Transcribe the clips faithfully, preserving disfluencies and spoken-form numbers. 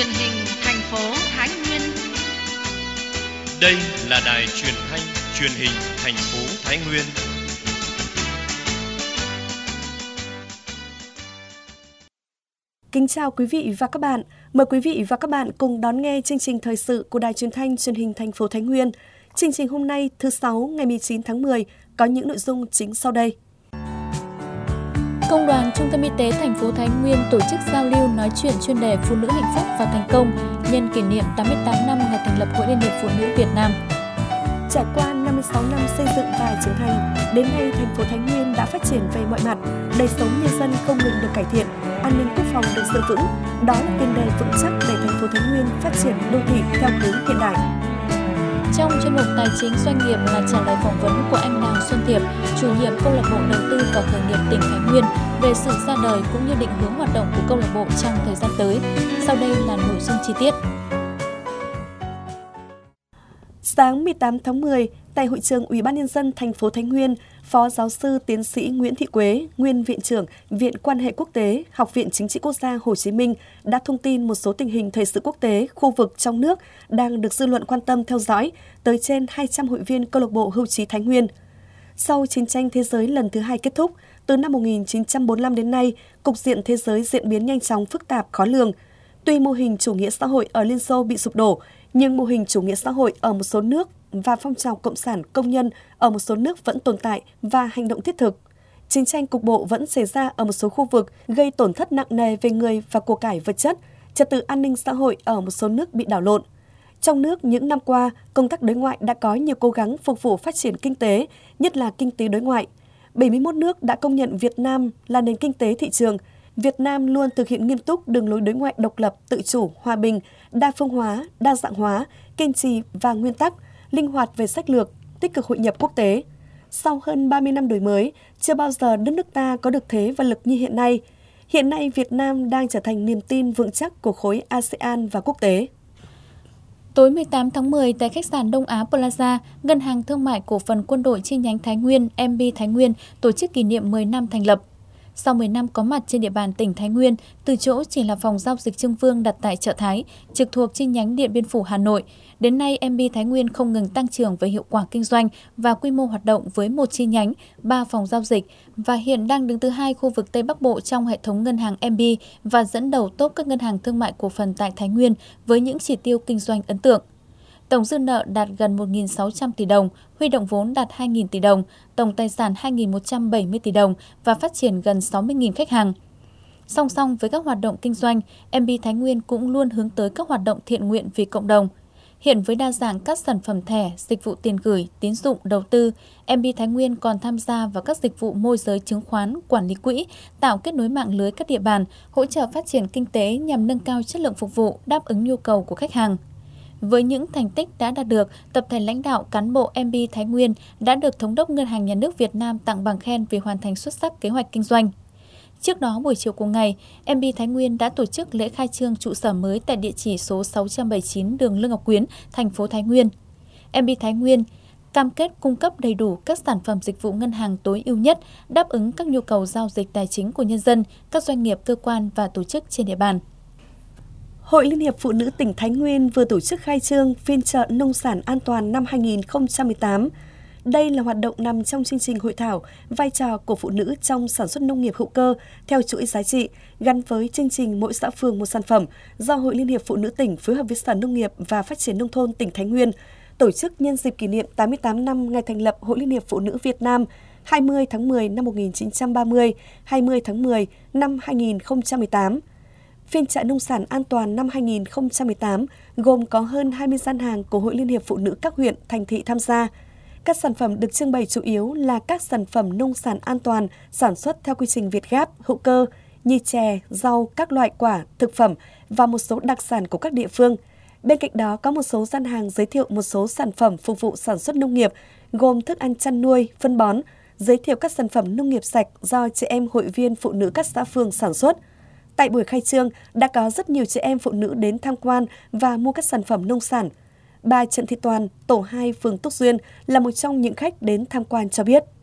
truyền hình thành phố Thái Nguyên. Đây là đài truyền thanh truyền hình thành phố Thái Nguyên. Kính chào quý vị và các bạn. Mời quý vị và các bạn cùng đón nghe chương trình thời sự của đài truyền thanh truyền hình thành phố Thái Nguyên. Chương trình hôm nay thứ sáu ngày mười chín tháng mười có những nội dung chính sau đây. Công đoàn Trung tâm Y tế thành phố Thái Nguyên tổ chức giao lưu nói chuyện chuyên đề Phụ nữ hạnh phúc và thành công nhân kỷ niệm tám mươi tám năm ngày thành lập Hội Liên hiệp Phụ nữ Việt Nam. Trải qua năm mươi sáu năm xây dựng và trưởng thành, đến nay thành phố Thái Nguyên đã phát triển về mọi mặt, đời sống nhân dân không ngừng được cải thiện, an ninh quốc phòng được giữ vững. Đó là tiền đề vững chắc để thành phố Thái Nguyên phát triển đô thị theo hướng hiện đại. Trong chuyên mục Tài chính doanh nghiệp là trả lời phỏng vấn của anh Đào Xuân Thiệp, chủ nhiệm câu lạc bộ đầu tư và khởi nghiệp tỉnh Thái Nguyên về sự ra đời cũng như định hướng hoạt động của câu lạc bộ trong thời gian tới. Sau đây là nội dung chi tiết. Sáng mười tám tháng mười, tại hội trường Ủy ban nhân dân thành phố Thái Nguyên, Phó giáo sư tiến sĩ Nguyễn Thị Quế, nguyên viện trưởng Viện Quan hệ Quốc tế, Học viện Chính trị Quốc gia Hồ Chí Minh đã thông tin một số tình hình thời sự quốc tế, khu vực trong nước đang được dư luận quan tâm theo dõi tới trên hai trăm hội viên câu lạc bộ hưu trí Thái Nguyên. Sau chiến tranh thế giới lần thứ hai kết thúc, từ năm một nghìn chín trăm bốn mươi lăm đến nay, cục diện thế giới diễn biến nhanh chóng, phức tạp, khó lường. Tuy mô hình chủ nghĩa xã hội ở Liên Xô bị sụp đổ, nhưng mô hình chủ nghĩa xã hội ở một số nước và phong trào cộng sản công nhân ở một số nước vẫn tồn tại và hành động thiết thực. Chiến tranh cục bộ vẫn xảy ra ở một số khu vực, gây tổn thất nặng nề về người và của cải vật chất, trật tự an ninh xã hội ở một số nước bị đảo lộn. Trong nước những năm qua, công tác đối ngoại đã có nhiều cố gắng phục vụ phát triển kinh tế, nhất là kinh tế đối ngoại. bảy mươi mốt nước đã công nhận Việt Nam là nền kinh tế thị trường. Việt Nam luôn thực hiện nghiêm túc đường lối đối ngoại độc lập, tự chủ, hòa bình, đa phương hóa, đa dạng hóa, kiên trì và nguyên tắc, linh hoạt về sách lược, tích cực hội nhập quốc tế. Sau hơn ba mươi năm đổi mới, chưa bao giờ đất nước ta có được thế và lực như hiện nay. Hiện nay Việt Nam đang trở thành niềm tin vững chắc của khối a sê an và quốc tế. Tối mười tám tháng mười, tại khách sạn Đông Á Plaza, Ngân hàng Thương mại Cổ phần Quân đội chi nhánh Thái Nguyên, em bê Thái Nguyên tổ chức kỷ niệm mười năm thành lập. Sau mười năm có mặt trên địa bàn tỉnh Thái Nguyên, từ chỗ chỉ là phòng giao dịch Trưng Vương đặt tại chợ Thái, trực thuộc chi nhánh Điện Biên Phủ Hà Nội, đến nay em bê Thái Nguyên không ngừng tăng trưởng về hiệu quả kinh doanh và quy mô hoạt động với một chi nhánh, ba phòng giao dịch và hiện đang đứng thứ hai khu vực Tây Bắc Bộ trong hệ thống ngân hàng em bê và dẫn đầu top các ngân hàng thương mại cổ phần tại Thái Nguyên với những chỉ tiêu kinh doanh ấn tượng. Tổng dư nợ đạt gần một nghìn sáu trăm tỷ đồng, huy động vốn đạt hai nghìn tỷ đồng, tổng tài sản hai nghìn một trăm bảy mươi tỷ đồng và phát triển gần sáu mươi nghìn khách hàng. Song song với các hoạt động kinh doanh, em bê Thái Nguyên cũng luôn hướng tới các hoạt động thiện nguyện vì cộng đồng. Hiện với đa dạng các sản phẩm thẻ, dịch vụ tiền gửi, tín dụng, đầu tư, em bê Thái Nguyên còn tham gia vào các dịch vụ môi giới chứng khoán, quản lý quỹ, tạo kết nối mạng lưới các địa bàn, hỗ trợ phát triển kinh tế nhằm nâng cao chất lượng phục vụ, đáp ứng nhu cầu của khách hàng. Với những thành tích đã đạt được, tập thể lãnh đạo cán bộ em bê Thái Nguyên đã được Thống đốc Ngân hàng Nhà nước Việt Nam tặng bằng khen vì hoàn thành xuất sắc kế hoạch kinh doanh. Trước đó, buổi chiều cùng ngày, em bê Thái Nguyên đã tổ chức lễ khai trương trụ sở mới tại địa chỉ số sáu trăm bảy mươi chín đường Lương Ngọc Quyến, thành phố Thái Nguyên. em bê Thái Nguyên cam kết cung cấp đầy đủ các sản phẩm dịch vụ ngân hàng tối ưu nhất, đáp ứng các nhu cầu giao dịch tài chính của nhân dân, các doanh nghiệp, cơ quan và tổ chức trên địa bàn. Hội Liên hiệp Phụ nữ tỉnh Thái Nguyên vừa tổ chức khai trương phiên chợ nông sản an toàn năm hai nghìn không trăm mười tám. Đây là hoạt động nằm trong chương trình hội thảo vai trò của phụ nữ trong sản xuất nông nghiệp hữu cơ theo chuỗi giá trị, gắn với chương trình mỗi xã phường một sản phẩm do Hội Liên hiệp Phụ nữ tỉnh phối hợp với Sở Nông nghiệp và Phát triển Nông thôn tỉnh Thái Nguyên tổ chức nhân dịp kỷ niệm tám mươi tám năm ngày thành lập Hội Liên hiệp Phụ nữ Việt Nam hai mươi tháng mười năm một nghìn chín trăm ba mươi, hai mươi tháng mười năm hai nghìn không trăm mười tám. Phiên chợ nông sản an toàn năm hai nghìn không trăm mười tám gồm có hơn hai mươi gian hàng của Hội Liên hiệp Phụ nữ các huyện, thành thị tham gia. Các sản phẩm được trưng bày chủ yếu là các sản phẩm nông sản an toàn, sản xuất theo quy trình Việt Gáp, hữu cơ, như chè, rau, các loại quả, thực phẩm và một số đặc sản của các địa phương. Bên cạnh đó có một số gian hàng giới thiệu một số sản phẩm phục vụ sản xuất nông nghiệp, gồm thức ăn chăn nuôi, phân bón, giới thiệu các sản phẩm nông nghiệp sạch do chị em hội viên phụ nữ các xã phường sản xuất. Tại buổi khai trương, đã có rất nhiều chị em phụ nữ đến tham quan và mua các sản phẩm nông sản. Bà Trần Thị Toàn, tổ hai phường Túc Duyên là một trong những khách đến tham quan cho biết.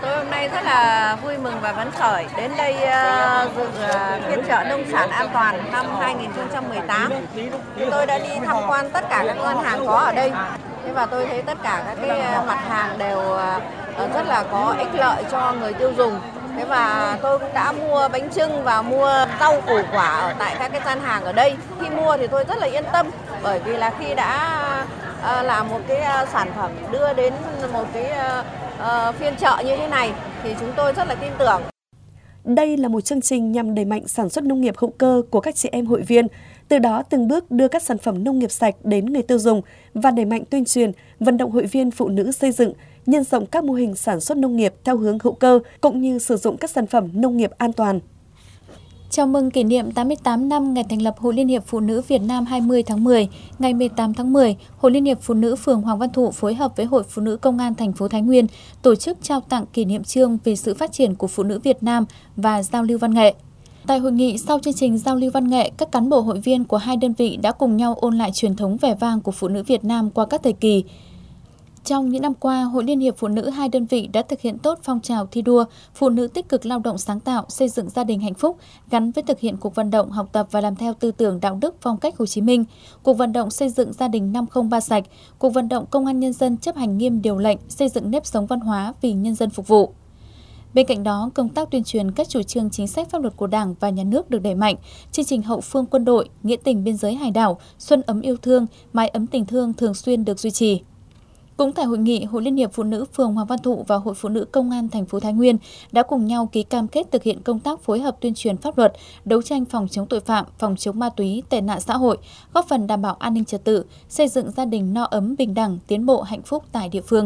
Tôi hôm nay rất là vui mừng và phấn khởi đến đây uh, dự uh, phiên chợ nông sản an toàn năm hai không một tám. Tôi đã đi tham quan tất cả các ngân hàng có ở đây. Thế và tôi thấy tất cả các cái mặt hàng đều uh, rất là có ích lợi cho người tiêu dùng. Thế và tôi cũng đã mua bánh chưng và mua rau củ quả ở tại các cái gian hàng ở đây. Khi mua thì tôi rất là yên tâm bởi vì là khi đã uh, làm một cái uh, sản phẩm đưa đến một cái uh, uh, phiên chợ như thế này thì chúng tôi rất là tin tưởng. Đây là một chương trình nhằm đẩy mạnh sản xuất nông nghiệp hữu cơ của các chị em hội viên, từ đó từng bước đưa các sản phẩm nông nghiệp sạch đến người tiêu dùng và đẩy mạnh tuyên truyền, vận động hội viên phụ nữ xây dựng, nhân rộng các mô hình sản xuất nông nghiệp theo hướng hữu cơ cũng như sử dụng các sản phẩm nông nghiệp an toàn. Chào mừng kỷ niệm tám mươi tám năm ngày thành lập Hội Liên hiệp Phụ nữ Việt Nam hai mươi tháng mười, ngày mười tám tháng mười, Hội Liên hiệp Phụ nữ phường Hoàng Văn Thụ phối hợp với Hội Phụ nữ Công an thành phố Thái Nguyên tổ chức trao tặng kỷ niệm chương về sự phát triển của phụ nữ Việt Nam và giao lưu văn nghệ. Tại hội nghị, sau chương trình giao lưu văn nghệ, các cán bộ hội viên của hai đơn vị đã cùng nhau ôn lại truyền thống vẻ vang của phụ nữ Việt Nam qua các thời kỳ. Trong những năm qua, Hội Liên hiệp Phụ nữ hai đơn vị đã thực hiện tốt phong trào thi đua phụ nữ tích cực lao động sáng tạo, xây dựng gia đình hạnh phúc, gắn với thực hiện cuộc vận động học tập và làm theo tư tưởng đạo đức phong cách Hồ Chí Minh, cuộc vận động xây dựng gia đình năm không ba sạch, cuộc vận động công an nhân dân chấp hành nghiêm điều lệnh, xây dựng nếp sống văn hóa vì nhân dân phục vụ. Bên cạnh đó, công tác tuyên truyền các chủ trương chính sách pháp luật của Đảng và Nhà nước được đẩy mạnh, chương trình hậu phương quân đội, nghĩa tình biên giới hải đảo, xuân ấm yêu thương, mái ấm tình thương thường xuyên được duy trì. Cũng tại hội nghị, Hội Liên hiệp Phụ nữ phường Hoàng Văn Thụ và Hội Phụ nữ Công an thành phố Thái Nguyên đã cùng nhau ký cam kết thực hiện công tác phối hợp tuyên truyền pháp luật, đấu tranh phòng chống tội phạm, phòng chống ma túy, tệ nạn xã hội, góp phần đảm bảo an ninh trật tự, xây dựng gia đình no ấm, bình đẳng, tiến bộ hạnh phúc tại địa phương.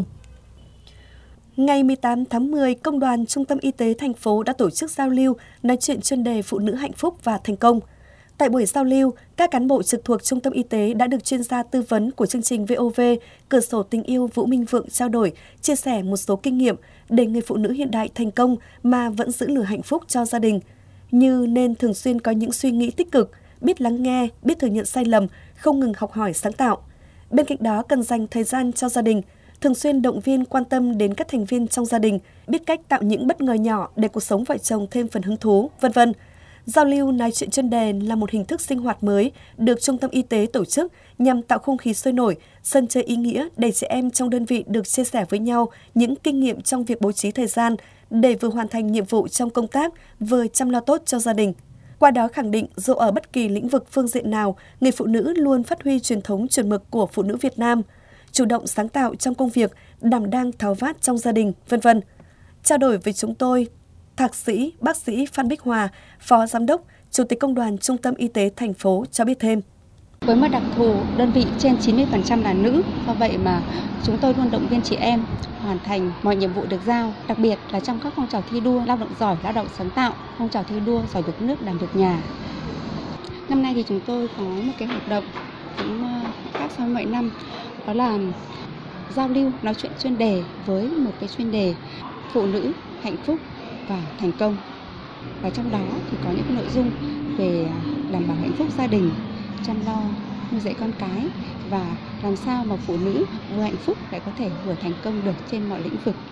Ngày mười tám tháng mười, Công đoàn Trung tâm Y tế thành phố đã tổ chức giao lưu nói chuyện chuyên đề phụ nữ hạnh phúc và thành công. Tại buổi giao lưu, các cán bộ trực thuộc Trung tâm Y tế đã được chuyên gia tư vấn của chương trình vê o vê Cửa sổ tình yêu Vũ Minh Vượng trao đổi, chia sẻ một số kinh nghiệm để người phụ nữ hiện đại thành công mà vẫn giữ lửa hạnh phúc cho gia đình, như nên thường xuyên có những suy nghĩ tích cực, biết lắng nghe, biết thừa nhận sai lầm, không ngừng học hỏi sáng tạo. Bên cạnh đó cần dành thời gian cho gia đình, thường xuyên động viên quan tâm đến các thành viên trong gia đình, biết cách tạo những bất ngờ nhỏ để cuộc sống vợ chồng thêm phần hứng thú, vân vân. Giao lưu nói chuyện chuyên đề là một hình thức sinh hoạt mới được Trung tâm Y tế tổ chức nhằm tạo không khí sôi nổi, sân chơi ý nghĩa để chị em trong đơn vị được chia sẻ với nhau những kinh nghiệm trong việc bố trí thời gian để vừa hoàn thành nhiệm vụ trong công tác, vừa chăm lo tốt cho gia đình. Qua đó khẳng định dù ở bất kỳ lĩnh vực phương diện nào, người phụ nữ luôn phát huy truyền thống chuẩn mực của phụ nữ Việt Nam, chủ động sáng tạo trong công việc, đảm đang tháo vát trong gia đình, vân vân. Trao đổi với chúng tôi, Thạc sĩ, bác sĩ Phan Bích Hòa, Phó Giám đốc, Chủ tịch Công đoàn Trung tâm Y tế thành phố cho biết thêm. Với một đặc thù đơn vị trên chín mươi phần trăm là nữ, do vậy mà chúng tôi luôn động viên chị em hoàn thành mọi nhiệm vụ được giao, đặc biệt là trong các phong trào thi đua lao động giỏi, lao động sáng tạo, phong trào thi đua giỏi việc nước, làm việc nhà. Năm nay thì chúng tôi có một cái hoạt động cũng khác so với mọi năm, đó là giao lưu nói chuyện chuyên đề với một cái chuyên đề phụ nữ hạnh phúc và thành công. Và trong đó thì có những nội dung về đảm bảo hạnh phúc gia đình, chăm lo nuôi dạy con cái và làm sao mà phụ nữ vừa hạnh phúc lại có thể vừa thành công được trên mọi lĩnh vực.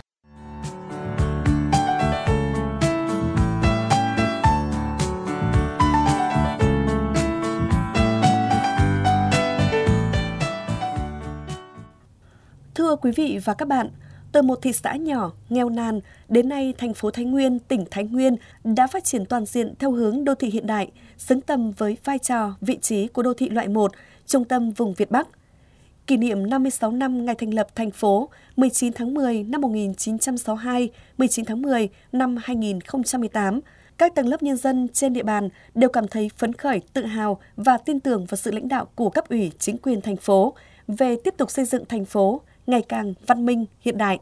Thưa quý vị và các bạn, từ một thị xã nhỏ, nghèo nàn, đến nay thành phố Thái Nguyên, tỉnh Thái Nguyên đã phát triển toàn diện theo hướng đô thị hiện đại, xứng tầm với vai trò, vị trí của đô thị loại một, trung tâm vùng Việt Bắc. Kỷ niệm năm mươi sáu năm ngày thành lập thành phố, mười chín tháng mười năm một nghìn chín trăm sáu mươi hai, mười chín tháng mười năm hai nghìn không trăm mười tám, các tầng lớp nhân dân trên địa bàn đều cảm thấy phấn khởi, tự hào và tin tưởng vào sự lãnh đạo của cấp ủy chính quyền thành phố về tiếp tục xây dựng thành phố ngày càng văn minh, hiện đại.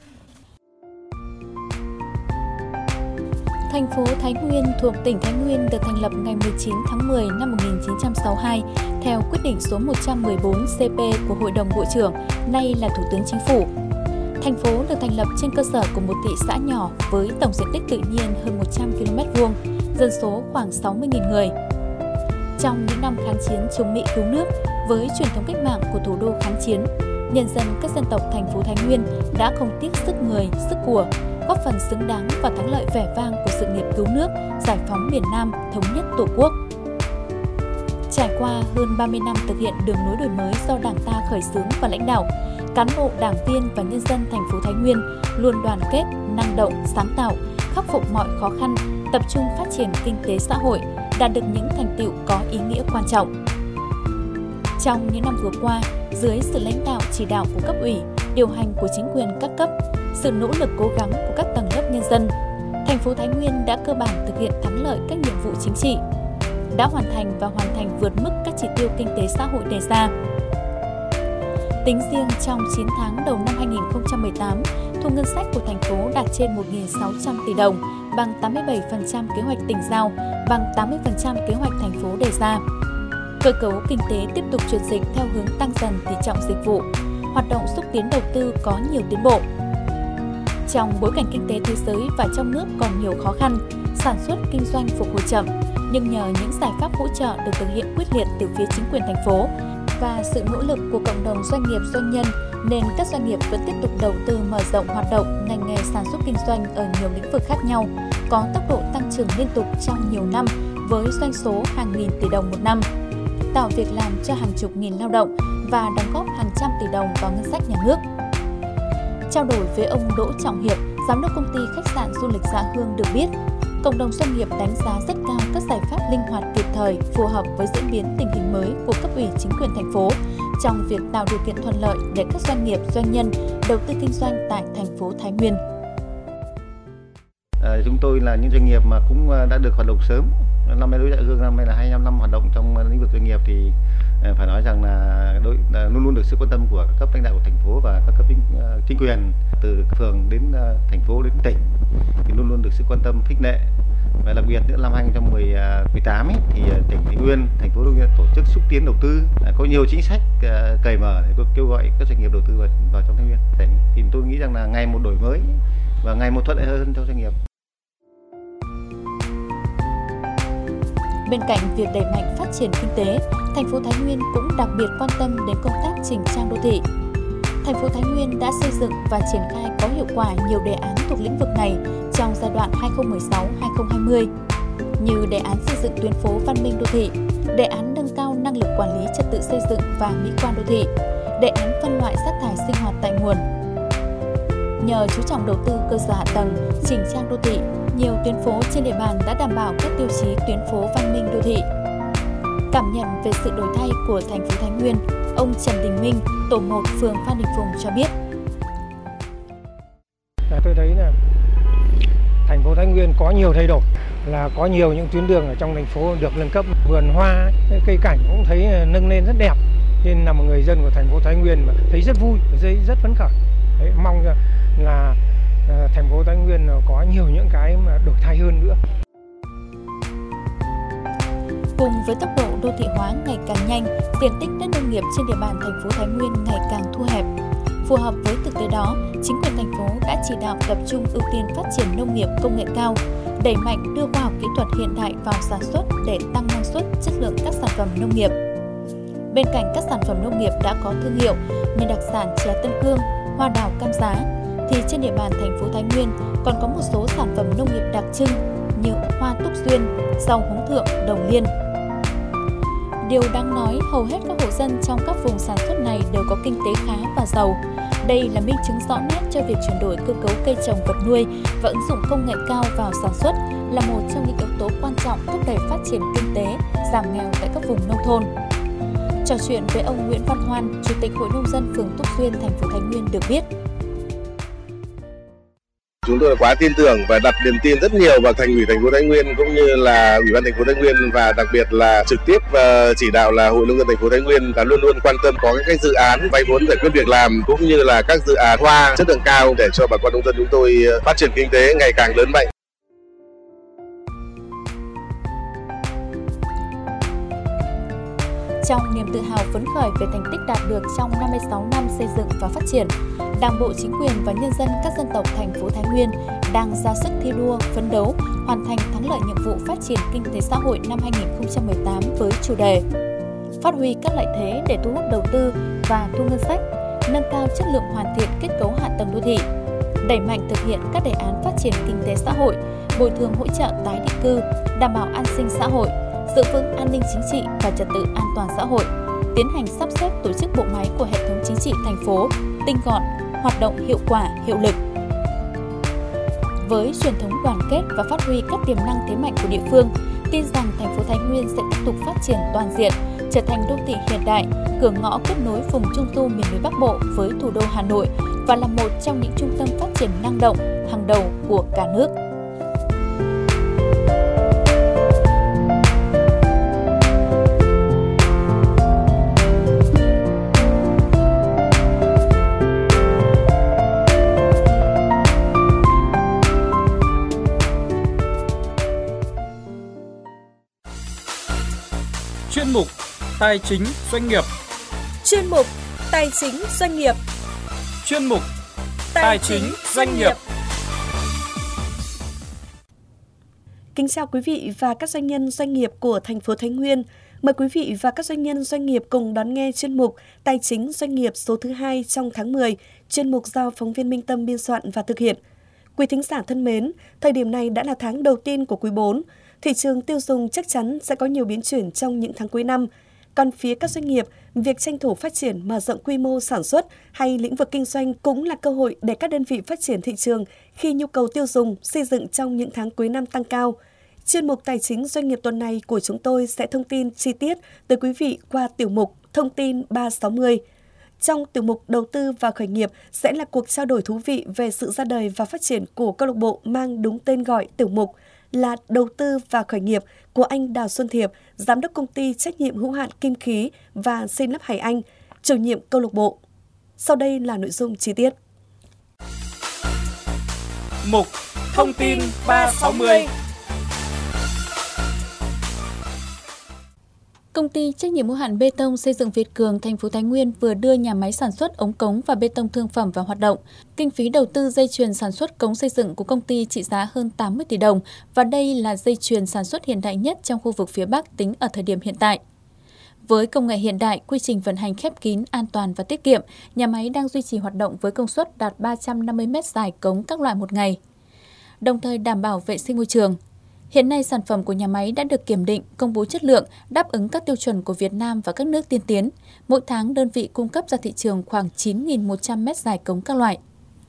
Thành phố Thái Nguyên thuộc tỉnh Thái Nguyên được thành lập ngày mười chín tháng mười năm một nghìn chín trăm sáu mươi hai theo quyết định số một trăm mười bốn C P của Hội đồng Bộ trưởng, nay là Thủ tướng Chính phủ. Thành phố được thành lập trên cơ sở của một thị xã nhỏ với tổng diện tích tự nhiên hơn một trăm ki lô mét vuông, dân số khoảng sáu mươi nghìn người. Trong những năm kháng chiến chống Mỹ cứu nước, với truyền thống cách mạng của thủ đô kháng chiến, nhân dân các dân tộc thành phố Thái Nguyên đã không tiếc sức người, sức của, góp phần xứng đáng vào thắng lợi vẻ vang của sự nghiệp cứu nước, giải phóng miền Nam, thống nhất Tổ quốc. Trải qua hơn ba mươi năm thực hiện đường lối đổi mới do Đảng ta khởi xướng và lãnh đạo, cán bộ, đảng viên và nhân dân thành phố Thái Nguyên luôn đoàn kết, năng động, sáng tạo, khắc phục mọi khó khăn, tập trung phát triển kinh tế xã hội, đạt được những thành tựu có ý nghĩa quan trọng. Trong những năm vừa qua, dưới sự lãnh đạo chỉ đạo của cấp ủy, điều hành của chính quyền các cấp, sự nỗ lực cố gắng của các tầng lớp nhân dân, thành phố Thái Nguyên đã cơ bản thực hiện thắng lợi các nhiệm vụ chính trị, đã hoàn thành và hoàn thành vượt mức các chỉ tiêu kinh tế xã hội đề ra. Tính riêng trong chín tháng đầu năm hai nghìn không trăm mười tám, thu ngân sách của thành phố đạt trên một nghìn sáu trăm tỷ đồng, bằng tám mươi bảy phần trăm kế hoạch tỉnh giao, bằng tám mươi phần trăm kế hoạch thành phố đề ra. Cơ cấu kinh tế tiếp tục chuyển dịch theo hướng tăng dần tỷ trọng dịch vụ, hoạt động xúc tiến đầu tư có nhiều tiến bộ. Trong bối cảnh kinh tế thế giới và trong nước còn nhiều khó khăn, sản xuất kinh doanh phục hồi chậm, nhưng nhờ những giải pháp hỗ trợ được thực hiện quyết liệt từ phía chính quyền thành phố và sự nỗ lực của cộng đồng doanh nghiệp doanh nhân, nên các doanh nghiệp vẫn tiếp tục đầu tư mở rộng hoạt động ngành nghề sản xuất kinh doanh ở nhiều lĩnh vực khác nhau, có tốc độ tăng trưởng liên tục trong nhiều năm với doanh số hàng nghìn tỷ đồng một năm, tạo việc làm cho hàng chục nghìn lao động và đóng góp hàng trăm tỷ đồng vào ngân sách nhà nước. Trao đổi với ông Đỗ Trọng Hiệp, giám đốc công ty khách sạn du lịch Dạ Hương được biết, cộng đồng doanh nghiệp đánh giá rất cao các giải pháp linh hoạt kịp thời, phù hợp với diễn biến tình hình mới của cấp ủy chính quyền thành phố trong việc tạo điều kiện thuận lợi để các doanh nghiệp, doanh nhân đầu tư kinh doanh tại thành phố Thái Nguyên. À, chúng tôi là những doanh nghiệp mà cũng đã được hoạt động sớm. Năm nay đối Dạ Hương năm nay là hai mươi lăm năm hoạt động trong lĩnh vực doanh nghiệp thì phải nói rằng là, đối, là luôn luôn được sự quan tâm của các cấp lãnh đạo của thành phố và các cấp chính, uh, chính quyền từ phường đến uh, thành phố đến tỉnh thì luôn luôn được sự quan tâm khích lệ. Và đặc biệt nữa năm hai nghìn không trăm mười tám ấy, thì uh, tỉnh Thái Nguyên, thành phố Thái Nguyên tổ chức xúc tiến đầu tư, uh, có nhiều chính sách uh, cởi mở để kêu gọi các doanh nghiệp đầu tư vào, vào trong Thái Nguyên. Tỉnh thì tôi nghĩ rằng là ngày một đổi mới và ngày một thuận lợi hơn cho doanh nghiệp. Bên cạnh việc đẩy mạnh phát triển kinh tế, thành phố Thái Nguyên cũng đặc biệt quan tâm đến công tác chỉnh trang đô thị. Thành phố Thái Nguyên đã xây dựng và triển khai có hiệu quả nhiều đề án thuộc lĩnh vực này trong giai đoạn hai nghìn không trăm mười sáu đến hai nghìn không trăm hai mươi, như đề án xây dựng tuyến phố văn minh đô thị, đề án nâng cao năng lực quản lý trật tự xây dựng và mỹ quan đô thị, đề án phân loại rác thải sinh hoạt tại nguồn. Nhờ chú trọng đầu tư cơ sở hạ tầng, chỉnh trang đô thị, nhiều tuyến phố trên địa bàn đã đảm bảo các tiêu chí tuyến phố văn minh đô thị. Cảm nhận về sự đổi thay của thành phố Thái Nguyên, ông Trần Đình Minh, tổ một phường Phan Đình Phùng cho biết. Là tôi thấy là thành phố Thái Nguyên có nhiều thay đổi, là có nhiều những tuyến đường ở trong thành phố được nâng cấp, vườn hoa, cây cảnh cũng thấy nâng lên rất đẹp. Nên là một người dân của thành phố Thái Nguyên mà thấy rất vui, thấy rất phấn khởi. Đấy, mong là, là thành phố Thái Nguyên có nhiều những cái mà đổi thay hơn nữa. Cùng với tốc độ đô thị hóa ngày càng nhanh, diện tích đất nông nghiệp trên địa bàn thành phố Thái Nguyên ngày càng thu hẹp. Phù hợp với thực tế đó, chính quyền thành phố đã chỉ đạo tập trung ưu tiên phát triển nông nghiệp công nghệ cao, đẩy mạnh đưa khoa học kỹ thuật hiện đại vào sản xuất để tăng năng suất, chất lượng các sản phẩm nông nghiệp. Bên cạnh các sản phẩm nông nghiệp đã có thương hiệu như đặc sản chè Tân Cương, hoa đào Cam Giá, thì trên địa bàn thành phố Thái Nguyên còn có một số sản phẩm nông nghiệp đặc trưng như hoa túc xuyên, rau húng thượng, đồng liên. Điều đáng nói, hầu hết các hộ dân trong các vùng sản xuất này đều có kinh tế khá và giàu. Đây là minh chứng rõ nét cho việc chuyển đổi cơ cấu cây trồng vật nuôi và ứng dụng công nghệ cao vào sản xuất là một trong những yếu tố quan trọng thúc đẩy phát triển kinh tế, giảm nghèo tại các vùng nông thôn. Trò chuyện với ông Nguyễn Văn Hoan, Chủ tịch Hội Nông dân phường Túc Xuyên, thành phố Thái Nguyên được biết. Chúng tôi quá tin tưởng và đặt niềm tin rất nhiều vào Thành ủy thành phố Thái Nguyên cũng như là Ủy ban thành phố Thái Nguyên, và đặc biệt là trực tiếp chỉ đạo là Hội Nông dân thành phố Thái Nguyên là luôn luôn quan tâm có các cái dự án vay vốn giải quyết việc làm cũng như là các dự án hoa chất lượng cao để cho bà con nông dân chúng tôi phát triển kinh tế ngày càng lớn mạnh. Trong niềm tự hào phấn khởi về thành tích đạt được trong năm mươi sáu năm xây dựng và phát triển, Đảng bộ, chính quyền và nhân dân các dân tộc thành phố Thái Nguyên đang ra sức thi đua, phấn đấu, hoàn thành thắng lợi nhiệm vụ phát triển kinh tế xã hội năm hai nghìn không trăm mười tám với chủ đề phát huy các lợi thế để thu hút đầu tư và thu ngân sách, nâng cao chất lượng hoàn thiện kết cấu hạ tầng đô thị, đẩy mạnh thực hiện các đề án phát triển kinh tế xã hội, bồi thường hỗ trợ tái định cư, đảm bảo an sinh xã hội, giữ vững an ninh chính trị và trật tự an toàn xã hội, tiến hành sắp xếp tổ chức bộ máy của hệ thống chính trị thành phố tinh gọn, hoạt động hiệu quả, hiệu lực. Với truyền thống đoàn kết và phát huy các tiềm năng thế mạnh của địa phương, tin rằng thành phố Thái Nguyên sẽ tiếp tục phát triển toàn diện, trở thành đô thị hiện đại, cửa ngõ kết nối vùng Trung Du miền núi Bắc Bộ với thủ đô Hà Nội và là một trong những trung tâm phát triển năng động hàng đầu của cả nước. Chuyên mục Tài chính doanh nghiệp. Chuyên mục Tài chính doanh nghiệp. Chuyên mục Tài chính doanh nghiệp. Kính chào quý vị và các doanh nhân doanh nghiệp của thành phố Thái Nguyên. Mời quý vị và các doanh nhân doanh nghiệp cùng đón nghe chuyên mục Tài chính doanh nghiệp số thứ hai trong tháng mười, chuyên mục do phóng viên Minh Tâm biên soạn và thực hiện. Quý thính giả thân mến, thời điểm này đã là tháng đầu tiên của quý bốn. Thị trường tiêu dùng chắc chắn sẽ có nhiều biến chuyển trong những tháng cuối năm. Còn phía các doanh nghiệp, việc tranh thủ phát triển mở rộng quy mô sản xuất hay lĩnh vực kinh doanh cũng là cơ hội để các đơn vị phát triển thị trường khi nhu cầu tiêu dùng xây dựng trong những tháng cuối năm tăng cao. Chuyên mục Tài chính doanh nghiệp tuần này của chúng tôi sẽ thông tin chi tiết tới quý vị qua tiểu mục Thông tin ba sáu mươi. Trong tiểu mục Đầu tư và khởi nghiệp sẽ là cuộc trao đổi thú vị về sự ra đời và phát triển của câu lạc bộ mang đúng tên gọi tiểu mục là Đầu tư và khởi nghiệp của anh Đào Xuân Thiệp, giám đốc công ty trách nhiệm hữu hạn Kim khí và xây lắp Hải Anh, chủ nhiệm câu lạc bộ. Sau đây là nội dung chi tiết. Mục Thông tin ba sáu mươi. Công ty trách nhiệm hữu hạn bê tông xây dựng Việt Cường thành phố Thái Nguyên vừa đưa nhà máy sản xuất ống cống và bê tông thương phẩm vào hoạt động. Kinh phí đầu tư dây chuyền sản xuất cống xây dựng của công ty trị giá hơn tám mươi tỷ đồng và đây là dây chuyền sản xuất hiện đại nhất trong khu vực phía Bắc tính ở thời điểm hiện tại. Với công nghệ hiện đại, quy trình vận hành khép kín, an toàn và tiết kiệm, nhà máy đang duy trì hoạt động với công suất đạt ba trăm năm mươi mét dài cống các loại một ngày, đồng thời đảm bảo vệ sinh môi trường. Hiện nay, sản phẩm của nhà máy đã được kiểm định, công bố chất lượng, đáp ứng các tiêu chuẩn của Việt Nam và các nước tiên tiến. Mỗi tháng, đơn vị cung cấp ra thị trường khoảng chín nghìn một trăm mét dài cống các loại.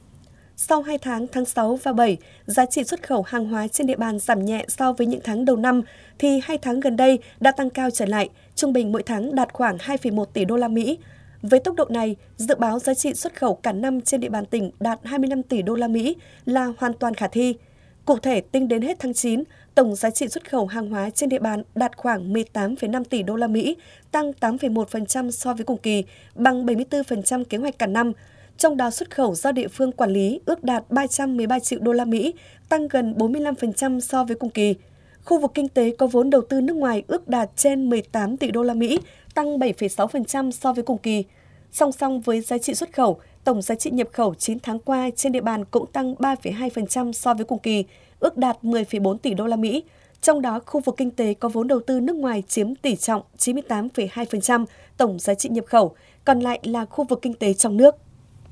Sau hai tháng tháng sáu và bảy, giá trị xuất khẩu hàng hóa trên địa bàn giảm nhẹ so với những tháng đầu năm, thì hai tháng gần đây đã tăng cao trở lại, trung bình mỗi tháng đạt khoảng hai phẩy một tỷ đô la Mỹ. Với tốc độ này, dự báo giá trị xuất khẩu cả năm trên địa bàn tỉnh đạt hai mươi lăm tỷ đô la Mỹ là hoàn toàn khả thi. Cụ thể, tính đến hết tháng chín, tổng giá trị xuất khẩu hàng hóa trên địa bàn đạt khoảng mười tám phẩy năm tỷ đô la Mỹ, tăng tám phẩy một phần trăm so với cùng kỳ, bằng bảy mươi tư phần trăm kế hoạch cả năm. Trong đó xuất khẩu do địa phương quản lý ước đạt ba trăm mười ba triệu đô la Mỹ, tăng gần bốn mươi lăm phần trăm so với cùng kỳ. Khu vực kinh tế có vốn đầu tư nước ngoài ước đạt trên mười tám tỷ đô la Mỹ, tăng bảy phẩy sáu phần trăm so với cùng kỳ. Song song với giá trị xuất khẩu, tổng giá trị nhập khẩu chín tháng qua trên địa bàn cũng tăng ba phẩy hai phần trăm so với cùng kỳ, ước đạt mười phẩy bốn tỷ đô la Mỹ. Trong đó, khu vực kinh tế có vốn đầu tư nước ngoài chiếm tỷ trọng chín mươi tám phẩy hai phần trăm tổng giá trị nhập khẩu, còn lại là khu vực kinh tế trong nước.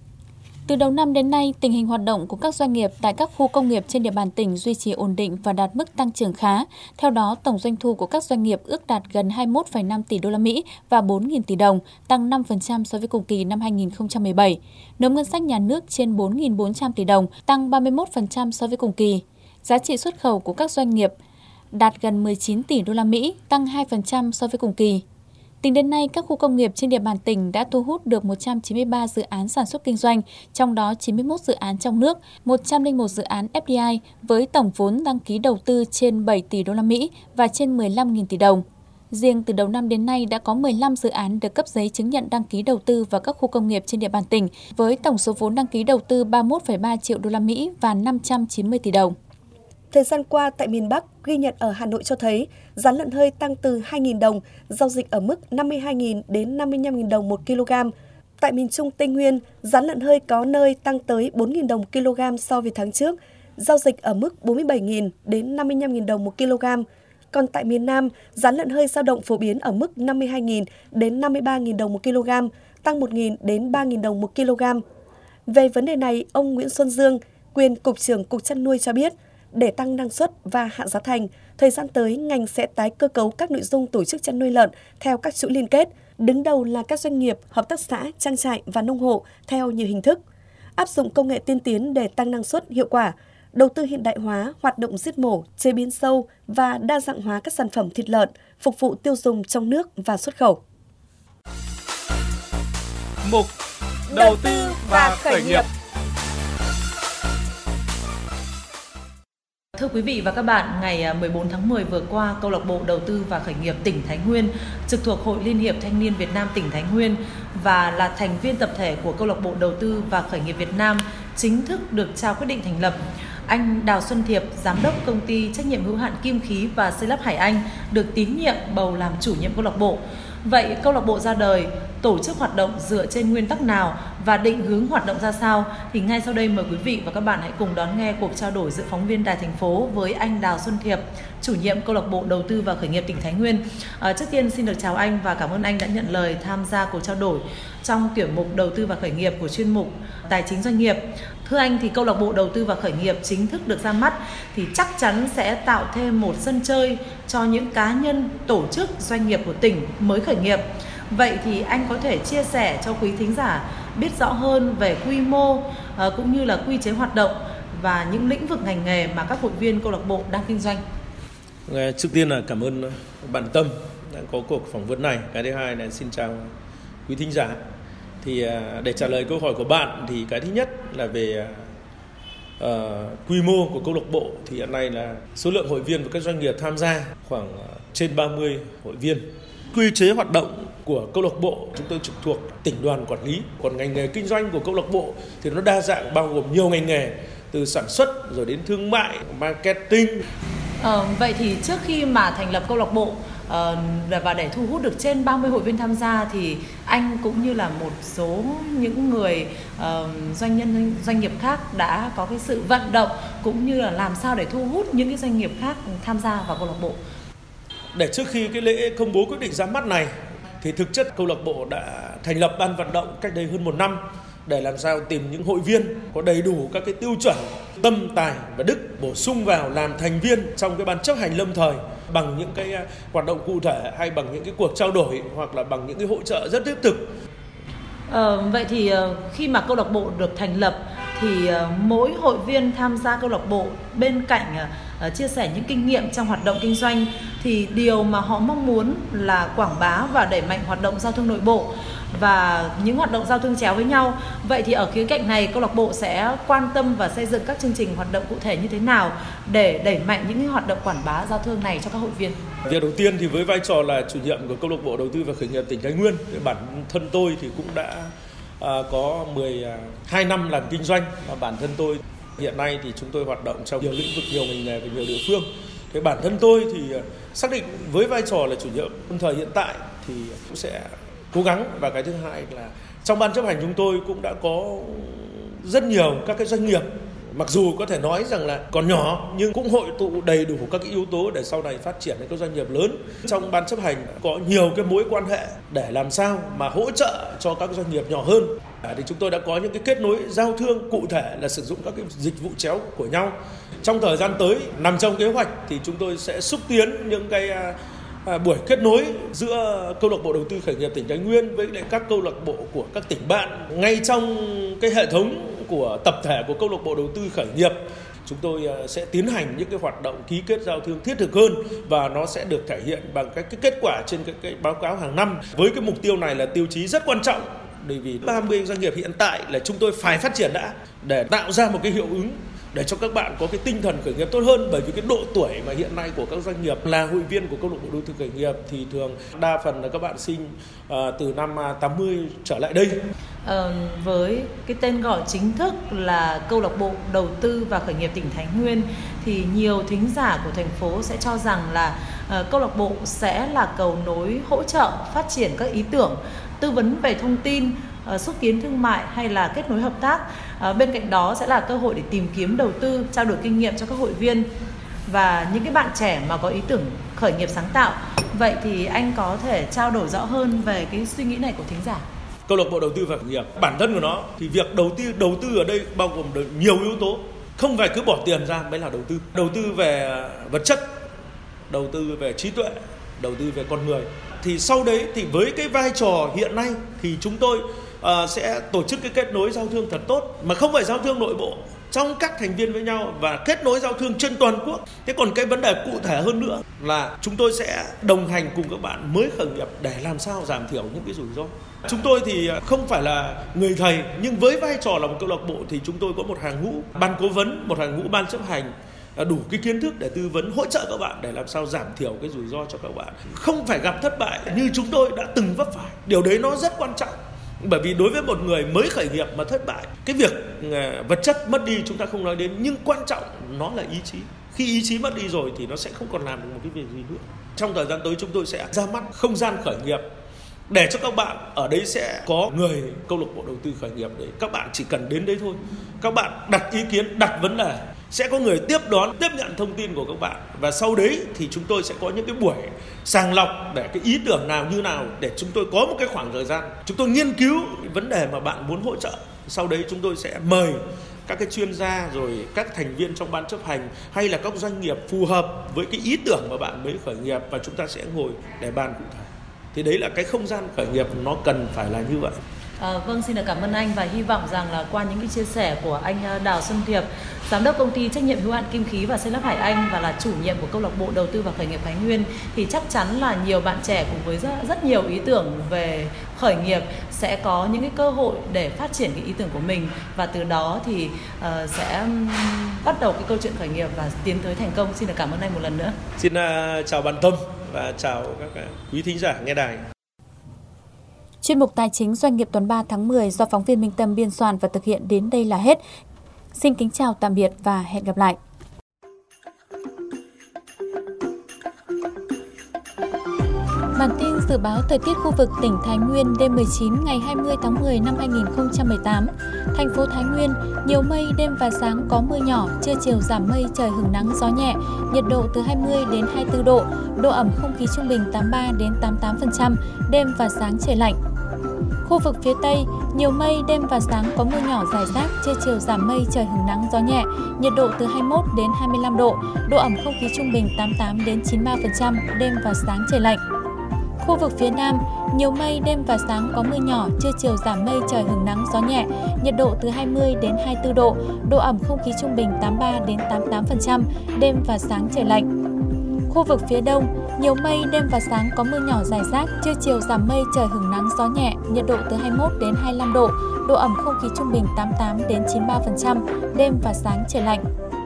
Từ đầu năm đến nay, tình hình hoạt động của các doanh nghiệp tại các khu công nghiệp trên địa bàn tỉnh duy trì ổn định và đạt mức tăng trưởng khá. Theo đó, tổng doanh thu của các doanh nghiệp ước đạt gần hai mươi mốt phẩy năm tỷ đô la Mỹ và bốn nghìn tỷ đồng, tăng năm phần trăm so với cùng kỳ năm hai nghìn không trăm mười bảy. Nộp ngân sách nhà nước trên bốn nghìn bốn trăm tỷ đồng, tăng ba mươi mốt phần trăm so với cùng kỳ. Giá trị xuất khẩu của các doanh nghiệp đạt gần mười chín tỷ đô la Mỹ, tăng hai phần trăm so với cùng kỳ. Tính đến nay, các khu công nghiệp trên địa bàn tỉnh đã thu hút được một trăm chín mươi ba dự án sản xuất kinh doanh, trong đó chín mươi mốt dự án trong nước, một trăm lẻ một dự án ép đê i với tổng vốn đăng ký đầu tư trên bảy tỷ đô la Mỹ và trên mười lăm nghìn tỷ đồng. Riêng từ đầu năm đến nay đã có mười lăm dự án được cấp giấy chứng nhận đăng ký đầu tư vào các khu công nghiệp trên địa bàn tỉnh với tổng số vốn đăng ký đầu tư ba mươi mốt phẩy ba triệu đô la Mỹ và năm trăm chín mươi tỷ đồng. Thời gian qua tại miền Bắc, ghi nhận ở Hà Nội cho thấy giá lợn hơi tăng từ hai nghìn đồng, giao dịch ở mức năm mươi hai nghìn đến năm mươi lăm nghìn đồng một kg. Tại miền Trung Tây Nguyên, giá lợn hơi có nơi tăng tới bốn nghìn đồng một kg so với tháng trước, giao dịch ở mức bốn mươi bảy nghìn đến năm mươi lăm nghìn đồng một kg. Còn tại miền Nam, giá lợn hơi dao động phổ biến ở mức năm mươi hai nghìn đến năm mươi ba nghìn đồng một kg, tăng một nghìn đến ba nghìn đồng một kg. Về vấn đề này, ông Nguyễn Xuân Dương, quyền Cục trưởng Cục Chăn nuôi cho biết, để tăng năng suất và hạ giá thành, thời gian tới ngành sẽ tái cơ cấu các nội dung tổ chức chăn nuôi lợn theo các chuỗi liên kết, đứng đầu là các doanh nghiệp, hợp tác xã, trang trại và nông hộ theo nhiều hình thức, áp dụng công nghệ tiên tiến để tăng năng suất, hiệu quả, đầu tư hiện đại hóa hoạt động giết mổ, chế biến sâu và đa dạng hóa các sản phẩm thịt lợn phục vụ tiêu dùng trong nước và xuất khẩu. Mục Đầu tư và khởi nghiệp. Thưa quý vị và các bạn, ngày mười bốn tháng mười vừa qua, Câu lạc bộ Đầu tư và Khởi nghiệp tỉnh Thái Nguyên, trực thuộc Hội Liên hiệp Thanh niên Việt Nam tỉnh Thái Nguyên và là thành viên tập thể của Câu lạc bộ Đầu tư và Khởi nghiệp Việt Nam chính thức được trao quyết định thành lập. Anh Đào Xuân Thiệp, giám đốc công ty trách nhiệm hữu hạn Kim khí và xây lắp Hải Anh, được tín nhiệm bầu làm chủ nhiệm câu lạc bộ. Vậy câu lạc bộ ra đời, tổ chức hoạt động dựa trên nguyên tắc nào và định hướng hoạt động ra sao? Thì ngay sau đây mời quý vị và các bạn hãy cùng đón nghe cuộc trao đổi giữa phóng viên Đài Thành phố với anh Đào Xuân Thiệp, chủ nhiệm câu lạc bộ Đầu tư và Khởi nghiệp tỉnh Thái Nguyên. À, trước tiên xin được chào anh và cảm ơn anh đã nhận lời tham gia cuộc trao đổi trong tiểu mục Đầu tư và Khởi nghiệp của chuyên mục Tài chính doanh nghiệp. Thưa anh, thì câu lạc bộ Đầu tư và Khởi nghiệp chính thức được ra mắt thì chắc chắn sẽ tạo thêm một sân chơi cho những cá nhân, tổ chức, doanh nghiệp của tỉnh mới khởi nghiệp. Vậy thì anh có thể chia sẻ cho quý thính giả biết rõ hơn về quy mô cũng như là quy chế hoạt động và những lĩnh vực ngành nghề mà các hội viên câu lạc bộ đang kinh doanh. Trước tiên là cảm ơn bạn Tâm đã có cuộc phỏng vấn này. Cái thứ hai là xin chào quý thính giả. Thì để trả lời câu hỏi của bạn thì cái thứ nhất là về uh, quy mô của câu lạc bộ thì hiện nay là số lượng hội viên và các doanh nghiệp tham gia khoảng trên ba mươi hội viên. Quy chế hoạt động của câu lạc bộ chúng tôi trực thuộc tỉnh đoàn quản lý, còn ngành nghề kinh doanh của câu lạc bộ thì nó đa dạng, bao gồm nhiều ngành nghề từ sản xuất rồi đến thương mại, marketing. Ờ, vậy thì trước khi mà thành lập câu lạc bộ uh, và để thu hút được trên ba mươi hội viên tham gia thì anh cũng như là một số những người uh, doanh nhân doanh nghiệp khác đã có cái sự vận động cũng như là làm sao để thu hút những cái doanh nghiệp khác tham gia vào câu lạc bộ. Để trước khi cái lễ công bố quyết định ra mắt này thì thực chất câu lạc bộ đã thành lập ban vận động cách đây hơn một năm để làm sao tìm những hội viên có đầy đủ các cái tiêu chuẩn tâm, tài và đức bổ sung vào làm thành viên trong cái ban chấp hành lâm thời bằng những cái hoạt động cụ thể hay bằng những cái cuộc trao đổi hoặc là bằng những cái hỗ trợ rất thiết thực. Ờ, vậy thì khi mà câu lạc bộ được thành lập thì mỗi hội viên tham gia câu lạc bộ bên cạnh uh, chia sẻ những kinh nghiệm trong hoạt động kinh doanh thì điều mà họ mong muốn là quảng bá và đẩy mạnh hoạt động giao thương nội bộ và những hoạt động giao thương chéo với nhau. Vậy thì ở khía cạnh này câu lạc bộ sẽ quan tâm và xây dựng các chương trình hoạt động cụ thể như thế nào để đẩy mạnh những hoạt động quảng bá giao thương này cho các hội viên? Việc đầu tiên thì với vai trò là chủ nhiệm của câu lạc bộ Đầu tư và Khởi nghiệp tỉnh Thái Nguyên, bản thân tôi thì cũng đã À, có mười hai năm làm kinh doanh và bản thân tôi hiện nay thì chúng tôi hoạt động trong nhiều lĩnh vực, nhiều ngành nghề và nhiều địa phương. Thế bản thân tôi thì xác định với vai trò là chủ nhiệm lâm thời hiện tại thì cũng sẽ cố gắng, và cái thứ hai là trong ban chấp hành chúng tôi cũng đã có rất nhiều các cái doanh nghiệp mặc dù có thể nói rằng là còn nhỏ nhưng cũng hội tụ đầy đủ các cái yếu tố để sau này phát triển đến các doanh nghiệp lớn. Trong ban chấp hành có nhiều cái mối quan hệ để làm sao mà hỗ trợ cho các doanh nghiệp nhỏ hơn. À, thì chúng tôi đã có những cái kết nối giao thương cụ thể là sử dụng các cái dịch vụ chéo của nhau. Trong thời gian tới nằm trong kế hoạch thì chúng tôi sẽ xúc tiến những cái À, buổi kết nối giữa câu lạc bộ Đầu tư Khởi nghiệp tỉnh Thái Nguyên với lại các câu lạc bộ của các tỉnh bạn ngay trong cái hệ thống của tập thể của câu lạc bộ Đầu tư Khởi nghiệp. Chúng tôi sẽ tiến hành những cái hoạt động ký kết giao thương thiết thực hơn và nó sẽ được thể hiện bằng các cái kết quả trên cái, cái báo cáo hàng năm. Với cái mục tiêu này là tiêu chí rất quan trọng, bởi vì ba mươi doanh nghiệp hiện tại là chúng tôi phải phát triển đã để tạo ra một cái hiệu ứng để cho các bạn có cái tinh thần khởi nghiệp tốt hơn, bởi vì cái độ tuổi mà hiện nay của các doanh nghiệp là hội viên của câu lạc bộ Đầu tư Khởi nghiệp thì thường đa phần là các bạn sinh uh, từ năm tám mươi trở lại đây. Ờ, với cái tên gọi chính thức là câu lạc bộ Đầu tư và Khởi nghiệp tỉnh Thái Nguyên thì nhiều thính giả của thành phố sẽ cho rằng là uh, câu lạc bộ sẽ là cầu nối hỗ trợ phát triển các ý tưởng, tư vấn về thông tin, uh, xúc tiến thương mại hay là kết nối hợp tác. Uh, bên cạnh đó sẽ là cơ hội để tìm kiếm đầu tư, trao đổi kinh nghiệm cho các hội viên và những cái bạn trẻ mà có ý tưởng khởi nghiệp sáng tạo. Vậy thì anh có thể trao đổi rõ hơn về cái suy nghĩ này của thính giả? Câu lạc bộ Đầu tư và Khởi nghiệp bản thân của nó thì việc đầu tư đầu tư ở đây bao gồm được nhiều yếu tố. Không phải cứ bỏ tiền ra mới là đầu tư. Đầu tư về vật chất, đầu tư về trí tuệ, đầu tư về con người. Thì sau đấy thì với cái vai trò hiện nay thì chúng tôi uh, sẽ tổ chức cái kết nối giao thương thật tốt, mà không phải giao thương nội bộ trong các thành viên với nhau và kết nối giao thương trên toàn quốc. Thế còn cái vấn đề cụ thể hơn nữa là chúng tôi sẽ đồng hành cùng các bạn mới khởi nghiệp để làm sao giảm thiểu những cái rủi ro. Chúng tôi thì không phải là người thầy, nhưng với vai trò là một câu lạc bộ thì chúng tôi có một hàng ngũ ban cố vấn, một hàng ngũ ban chấp hành đủ cái kiến thức để tư vấn hỗ trợ các bạn để làm sao giảm thiểu cái rủi ro cho các bạn. Không phải gặp thất bại như chúng tôi đã từng vấp phải. Điều đấy nó rất quan trọng. Bởi vì đối với một người mới khởi nghiệp mà thất bại, cái việc vật chất mất đi chúng ta không nói đến, nhưng quan trọng nó là ý chí. Khi ý chí mất đi rồi thì nó sẽ không còn làm được một cái việc gì nữa. Trong thời gian tới chúng tôi sẽ ra mắt không gian khởi nghiệp để cho các bạn ở đấy sẽ có người câu lạc bộ đầu tư khởi nghiệp đấy. Các bạn chỉ cần đến đấy thôi. Các bạn đặt ý kiến, đặt vấn đề, sẽ có người tiếp đón, tiếp nhận thông tin của các bạn. Và sau đấy thì chúng tôi sẽ có những cái buổi sàng lọc để cái ý tưởng nào như nào để chúng tôi có một cái khoảng thời gian chúng tôi nghiên cứu vấn đề mà bạn muốn hỗ trợ. Sau đấy chúng tôi sẽ mời các cái chuyên gia rồi các thành viên trong ban chấp hành hay là các doanh nghiệp phù hợp với cái ý tưởng mà bạn mới khởi nghiệp, và chúng ta sẽ ngồi để bàn cụ thể. Thì đấy là cái không gian khởi nghiệp nó cần phải là như vậy. À, vâng, xin được cảm ơn anh và hy vọng rằng là qua những cái chia sẻ của anh Đào Xuân Thiệp, giám đốc công ty trách nhiệm hữu hạn Kim khí và xây lắp Hải Anh và là chủ nhiệm của câu lạc bộ đầu tư và khởi nghiệp Thái Nguyên, thì chắc chắn là nhiều bạn trẻ cùng với rất, rất nhiều ý tưởng về khởi nghiệp sẽ có những cái cơ hội để phát triển cái ý tưởng của mình, và từ đó thì uh, sẽ bắt đầu cái câu chuyện khởi nghiệp và tiến tới thành công. Xin được cảm ơn anh một lần nữa. Xin uh, chào bạn Tâm và chào các quý thính giả nghe đài. Chuyên mục Tài chính Doanh nghiệp tuần ba tháng mười do phóng viên Minh Tâm biên soạn và thực hiện đến đây là hết. Xin kính chào tạm biệt và hẹn gặp lại. Bản tin dự báo thời tiết khu vực tỉnh Thái Nguyên đêm mười chín ngày hai mươi tháng mười năm hai nghìn không trăm mười tám. Thành phố Thái Nguyên, nhiều mây, đêm và sáng có mưa nhỏ, trưa chiều giảm mây, trời hửng nắng, gió nhẹ, nhiệt độ từ hai mươi đến hai mươi tư độ, độ ẩm không khí trung bình tám mươi ba đến tám mươi tám phần trăm, đêm và sáng trời lạnh. Khu vực phía Tây, nhiều mây, đêm và sáng có mưa nhỏ rải rác, trưa chiều giảm mây, trời hửng nắng, gió nhẹ, nhiệt độ từ hai mươi mốt đến hai mươi lăm độ, độ ẩm không khí trung bình tám mươi tám đến chín mươi ba phần trăm, đêm và sáng trời lạnh. Khu vực phía Nam, nhiều mây, đêm và sáng có mưa nhỏ, trưa chiều giảm mây, trời hửng nắng, gió nhẹ, nhiệt độ từ hai mươi đến hai mươi tư độ, độ ẩm không khí trung bình tám mươi ba đến tám mươi tám phần trăm, đêm và sáng trời lạnh. Khu vực phía Đông, nhiều mây, đêm và sáng có mưa nhỏ rải rác, trưa chiều giảm mây, trời hửng nắng, gió nhẹ, nhiệt độ từ hai mươi mốt đến hai mươi lăm độ, độ ẩm không khí trung bình tám mươi tám đến chín mươi ba phần trăm, đêm và sáng trời lạnh.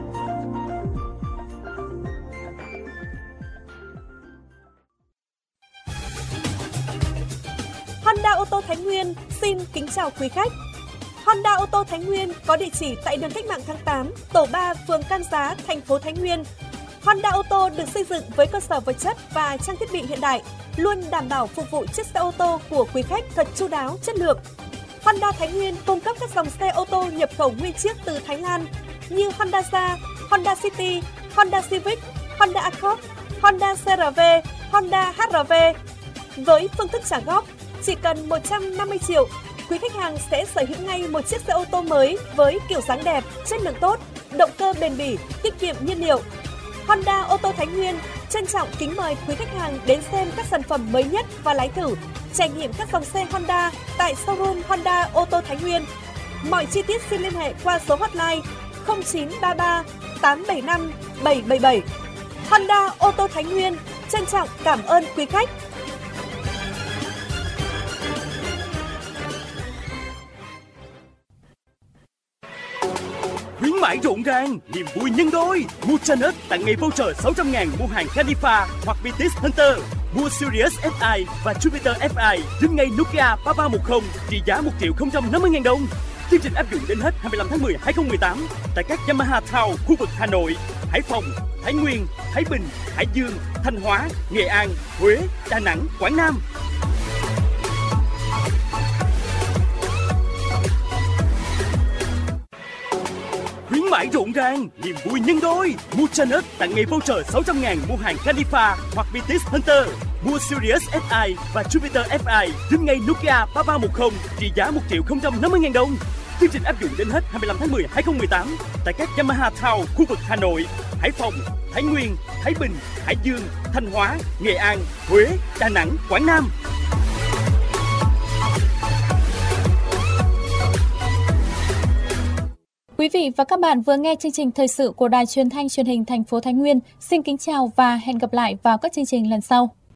Honda ô tô Thái Nguyên xin kính chào quý khách. Honda ô tô Thái Nguyên có địa chỉ tại đường Cách mạng tháng tám, tổ ba, phường Can Giá, thành phố Thái Nguyên. Honda ô tô được xây dựng với cơ sở vật chất và trang thiết bị hiện đại, luôn đảm bảo phục vụ chiếc xe ô tô của quý khách thật chu đáo, chất lượng. Honda Thái Nguyên cung cấp các dòng xe ô tô nhập khẩu nguyên chiếc từ Thái Lan như Honda Jazz, Honda City, Honda Civic, Honda Accord, Honda xê rờ vê, Honda hát rờ vê. Với phương thức trả góp, chỉ cần một trăm năm mươi triệu, quý khách hàng sẽ sở hữu ngay một chiếc xe ô tô mới với kiểu dáng đẹp, chất lượng tốt, động cơ bền bỉ, tiết kiệm nhiên liệu. Honda ô tô Thái Nguyên trân trọng kính mời quý khách hàng đến xem các sản phẩm mới nhất và lái thử, trải nghiệm các dòng xe Honda tại showroom Honda ô tô Thái Nguyên. Mọi chi tiết xin liên hệ qua số hotline không chín ba ba tám bảy năm bảy bảy bảy. Honda ô tô Thái Nguyên trân trọng cảm ơn quý khách. Khuyến mãi rộn ràng, niềm vui nhân đôi. Mua Chanus tặng ngày voucher sáu trăm ngàn mua hàng Khalifa hoặc Vitis Hunter. Mua Sirius ép i và Jupiter ép i đến ngay Nokia ba ba một không trị giá một triệu không trăm năm mươi ngàn đồng. Chương trình áp dụng đến hết hai mươi lăm tháng mười năm hai nghìn không trăm mười tám tại các Yamaha Town khu vực Hà Nội, Hải Phòng, Thái Nguyên, Thái Bình, Hải Dương, Thanh Hóa, Nghệ An, Huế, Đà Nẵng, Quảng Nam. Khuyến mãi rộn ràng, niềm vui nhân đôi. Mua Chanus tặng ngày voucher sáu trăm ngàn mua hàng Khalifa hoặc Vitis Hunter. Mua Sirius ép i và Jupiter ép i đến ngay Nokia ba ba một không trị giá một triệu không trăm năm mươi ngàn đồng. Chương trình áp dụng đến hết hai mươi lăm tháng mười năm hai nghìn không trăm mười tám tại các Yamaha Town khu vực Hà Nội, Hải Phòng, Thái Nguyên, Thái Bình, Hải Dương, Thanh Hóa, Nghệ An, Huế, Đà Nẵng, Quảng Nam. Quý vị và các bạn vừa nghe chương trình thời sự của Đài Truyền thanh Truyền hình thành phố Thái Nguyên. Xin kính chào và hẹn gặp lại vào các chương trình lần sau.